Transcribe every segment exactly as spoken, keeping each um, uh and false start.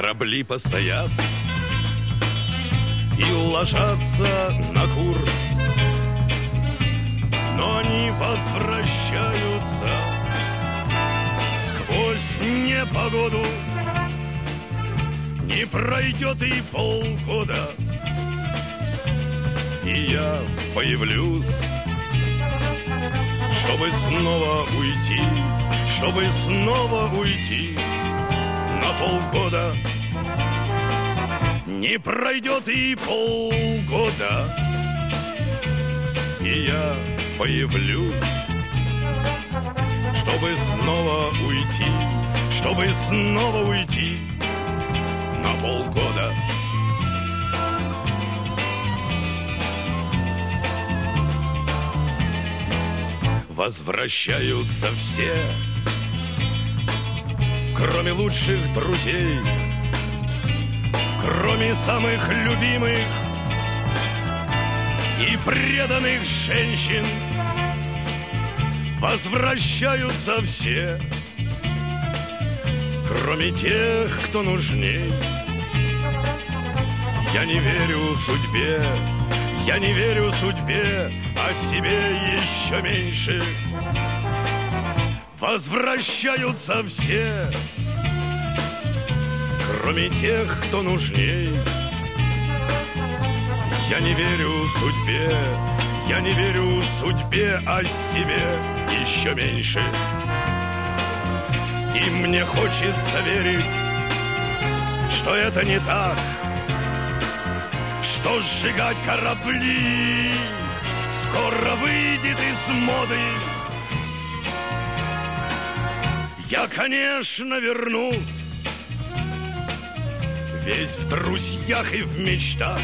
Корабли постоят и ложатся на курс, но они возвращаются сквозь непогоду. Не пройдет и полгода, и я появлюсь, чтобы снова уйти, чтобы снова уйти на полгода. Не пройдет и полгода, и я появлюсь, чтобы снова уйти, чтобы снова уйти на полгода. Возвращаются все, кроме лучших друзей, кроме самых любимых и преданных женщин. Возвращаются все, кроме тех, кто нужней. Я не верю судьбе, я не верю судьбе, а себе еще меньше. Возвращаются все, кроме тех, кто нужней. Я не верю судьбе, я не верю судьбе, а себе еще меньше. И мне хочется верить, что это не так, что сжигать корабли скоро выйдет из моды. Я, конечно, вернусь, весь в друзьях и в мечтах.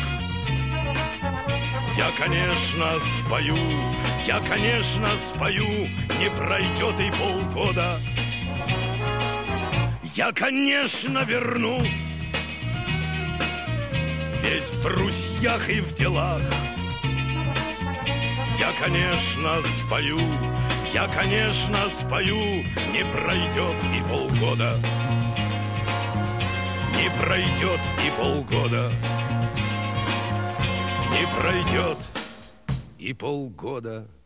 Я, конечно, спою, я, конечно, спою, не пройдет и полгода. Я, конечно, вернусь, весь в друзьях и в делах. Я, конечно, спою, я, конечно, спою, не пройдет и полгода. Не пройдет и полгода. Не пройдет и полгода.